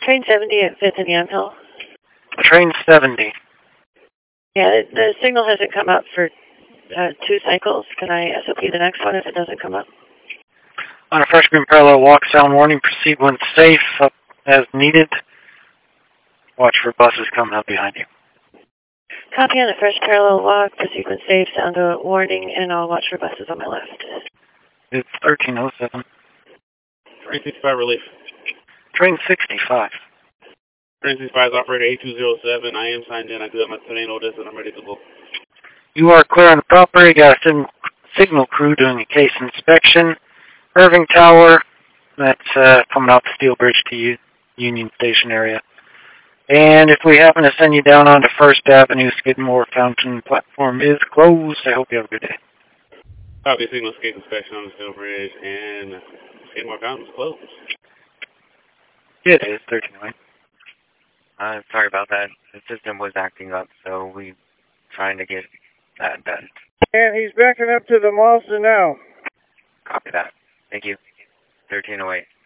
Train 70 at 5th and Yamhill. Train 70. Yeah, the signal hasn't come up for 2 cycles. Can I SOP the next one if it doesn't come up? On a fresh green parallel walk, sound warning, proceed when safe, up as needed. Watch for buses coming up behind you. Copy on a fresh parallel walk, proceed when safe, sound a warning, and I'll watch for buses on my left. It's 1307. Train 65 relief. Train 65. Train 65 is operator A207. I am signed in. I do have my terrain orders and I'm ready to go. You are clear on the property. Got a signal crew doing a case inspection. Irving Tower, that's coming off the Steel Bridge to Union Station area. And if we happen to send you down onto First Avenue, Skidmore Fountain platform is closed. I hope you have a good day. Copy, signal case inspection on the Steel Bridge and Skidmore Fountain is closed. Yeah, it is, 1308. Sorry about that. The system was acting up, so we're trying to get that done. And he's backing up to the Malston now. Copy that. Thank you. 1308.